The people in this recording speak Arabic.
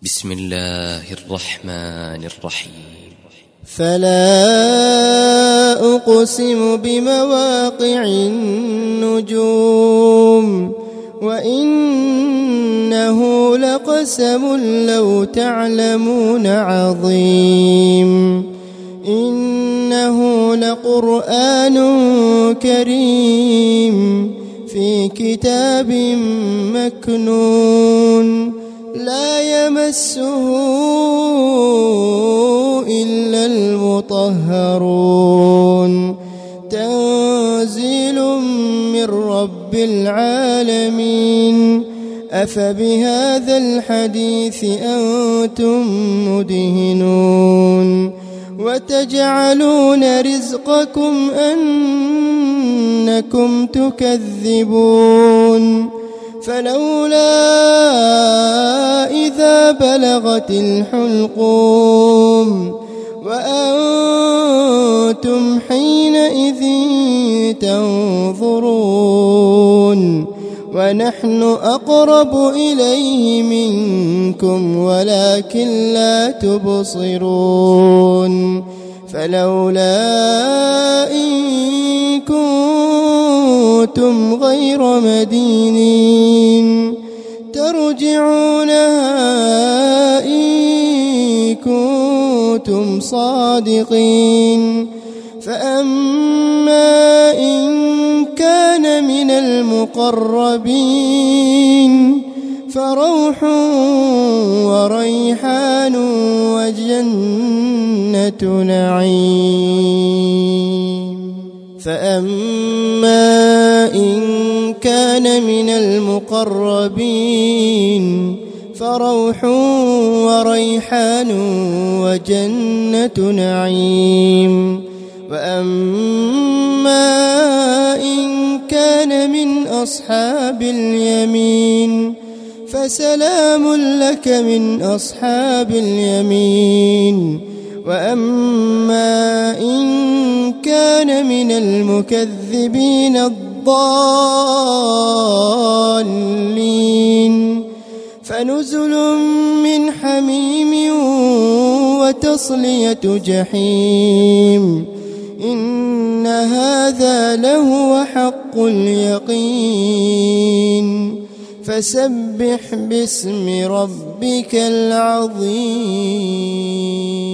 بسم الله الرحمن الرحيم. فلا أقسم بمواقع النجوم وإنه لقسم لو تعلمون عظيم. إنه لقرآن كريم في كتاب مكنون لا يمسه إلا المطهرون تنزيل من رب العالمين. أفبهذا الحديث أنتم مدهنون وتجعلون رزقكم أنكم تكذبون. فلولا إذا بلغت الحلقوم وأنتم حينئذ تنظرون ونحن أقرب إليه منكم ولكن لا تبصرون. فلولا إن كنتم غير مدينين ترجعونها إن كنتم صادقين. فأما إن كان من المقربين فروح وريحان وجنة نعيم. فأما إن كان من المقربين فروح وريحان وجنة نعيم. وأما إن كان من أصحاب اليمين فسلام لك من أصحاب اليمين. وأما إن كان من المكذبين الضالين فنزل من حميم وتصلية جحيم. إن هذا لهو حق اليقين. فسبح باسم ربك العظيم.